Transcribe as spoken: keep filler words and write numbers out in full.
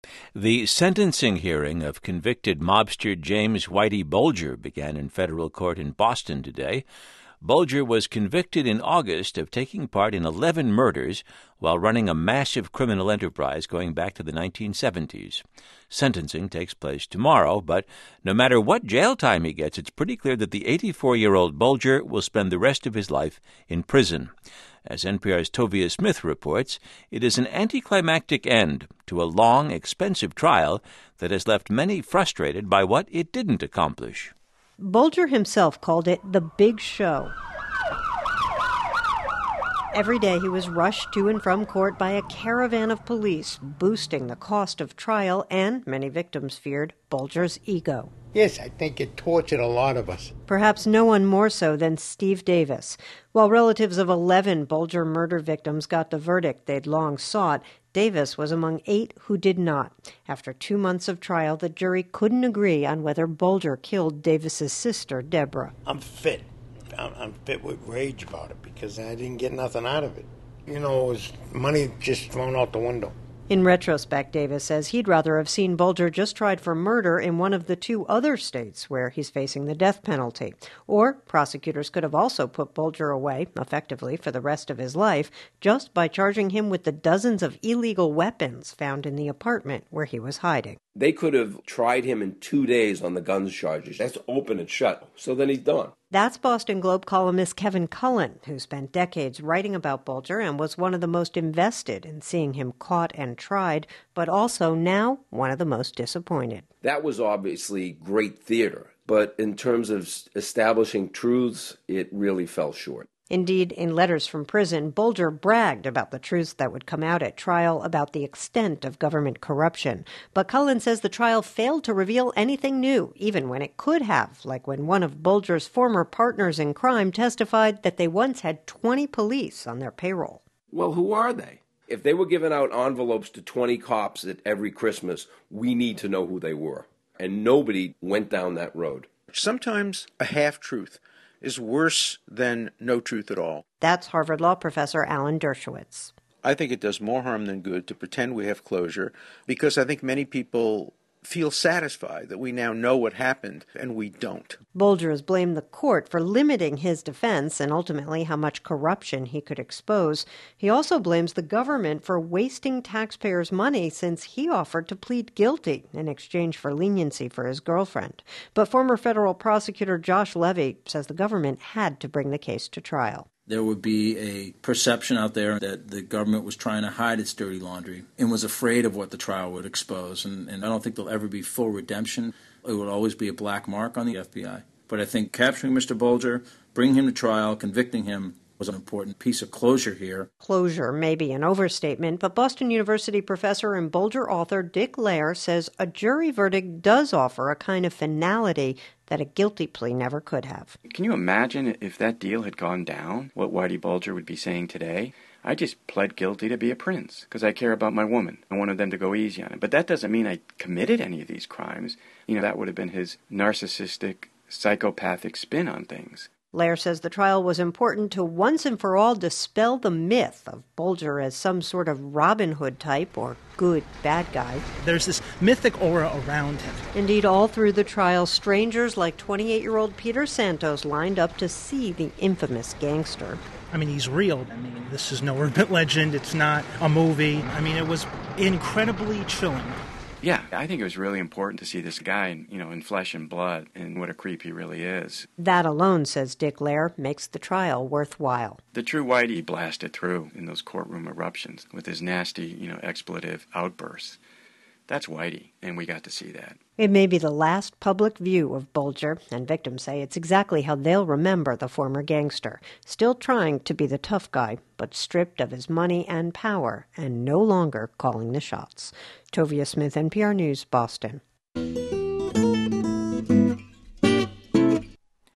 The sentencing hearing of convicted mobster James Whitey Bulger began in federal court in Boston today. Bulger was convicted in August of taking part in eleven murders while running a massive criminal enterprise going back to the nineteen seventies. Sentencing takes place tomorrow, but no matter what jail time he gets, it's pretty clear that the eighty-four-year-old Bulger will spend the rest of his life in prison. As N P R's Tovia Smith reports, it is an anticlimactic end to a long, expensive trial that has left many frustrated by what it didn't accomplish. Bulger himself called it the big show. Every day he was rushed to and from court by a caravan of police, boosting the cost of trial and, many victims feared, Bulger's ego. Yes, I think it tortured a lot of us. Perhaps no one more so than Steve Davis. While relatives of eleven Bulger murder victims got the verdict they'd long sought, Davis was among eight who did not. After two months of trial, the jury couldn't agree on whether Bulger killed Davis's sister, Deborah. I'm fit. I'm, I'm fit with rage about it because I didn't get nothing out of it. You know, it was money just thrown out the window. In retrospect, Davis says he'd rather have seen Bulger just tried for murder in one of the two other states where he's facing the death penalty. Or prosecutors could have also put Bulger away, effectively, for the rest of his life, just by charging him with the dozens of illegal weapons found in the apartment where he was hiding. They could have tried him in two days on the guns charges. That's open and shut. So then he's done. That's Boston Globe columnist Kevin Cullen, who spent decades writing about Bulger and was one of the most invested in seeing him caught and tried, but also now one of the most disappointed. That was obviously great theater, but in terms of establishing truths, it really fell short. Indeed, in letters from prison, Bulger bragged about the truths that would come out at trial about the extent of government corruption. But Cullen says the trial failed to reveal anything new, even when it could have, like when one of Bulger's former partners in crime testified that they once had twenty police on their payroll. Well, who are they? If they were giving out envelopes to twenty cops at every Christmas, we need to know who they were. And nobody went down that road. Sometimes a half-truth is worse than no truth at all. That's Harvard Law professor Alan Dershowitz. I think it does more harm than good to pretend we have closure, because I think many people feel satisfied that we now know what happened, and we don't. Bulger has blamed the court for limiting his defense and ultimately how much corruption he could expose. He also blames the government for wasting taxpayers' money since he offered to plead guilty in exchange for leniency for his girlfriend. But former federal prosecutor Josh Levy says the government had to bring the case to trial. There would be a perception out there that the government was trying to hide its dirty laundry and was afraid of what the trial would expose. And, and I don't think there'll ever be full redemption. It would always be a black mark on the F B I. But I think capturing Mister Bulger, bringing him to trial, convicting him, was an important piece of closure here. Closure may be an overstatement, but Boston University professor and Bulger author Dick Lair says a jury verdict does offer a kind of finality that a guilty plea never could have. Can you imagine if that deal had gone down, what Whitey Bulger would be saying today? I just pled guilty to be a prince because I care about my woman. I wanted them to go easy on it. But that doesn't mean I committed any of these crimes. You know, that would have been his narcissistic, psychopathic spin on things. Lair says the trial was important to once and for all dispel the myth of Bulger as some sort of Robin Hood type or good bad guy. There's this mythic aura around him. Indeed, all through the trial, strangers like twenty-eight-year-old Peter Santos lined up to see the infamous gangster. I mean, he's real. I mean, this is no urban legend. It's not a movie. I mean, it was incredibly chilling. Yeah, I think it was really important to see this guy, you know, in flesh and blood, and what a creep he really is. That alone, says Dick Lair, makes the trial worthwhile. The true Whitey blasted through in those courtroom eruptions with his nasty, you know, expletive outbursts. That's Whitey, and we got to see that. It may be the last public view of Bulger, and victims say it's exactly how they'll remember the former gangster, still trying to be the tough guy, but stripped of his money and power, and no longer calling the shots. Tovia Smith, N P R News, Boston.